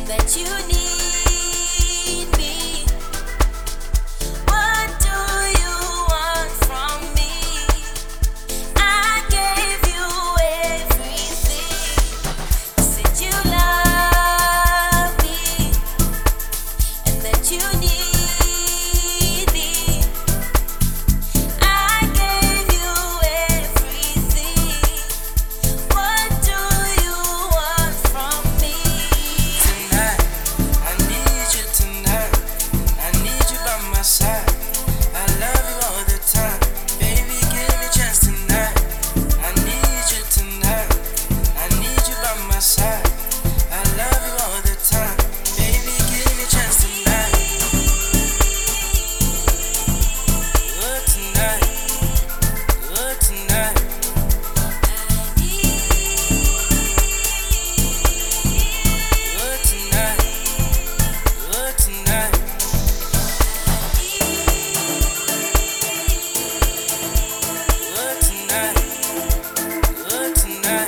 that you need me. What do you want from me? I gave you everything. You said you love me and that you need me. I gave you everything. What do you want from me? Tonight, I need you tonight. I need you by my side. I love you all the time. Baby, give me a chance tonight. I need you tonight. I need you by my side. I love you all the time. Baby, give me a chance tonight. Good tonight. Good tonight. Good tonight. Good tonight. Good tonight. Good tonight.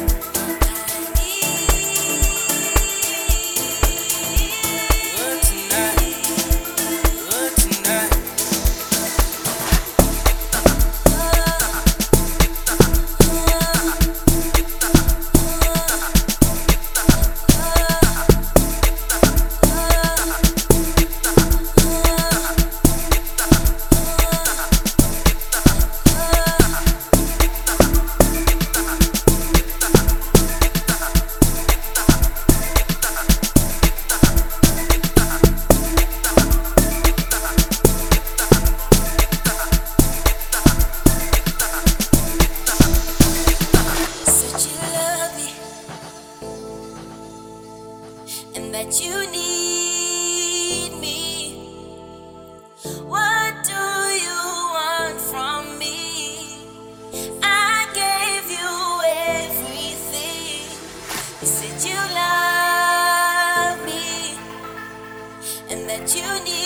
Good tonight. Good tonight. Said you love me and that you need me. What do you want from me? I gave you everything. You said you love me and that you need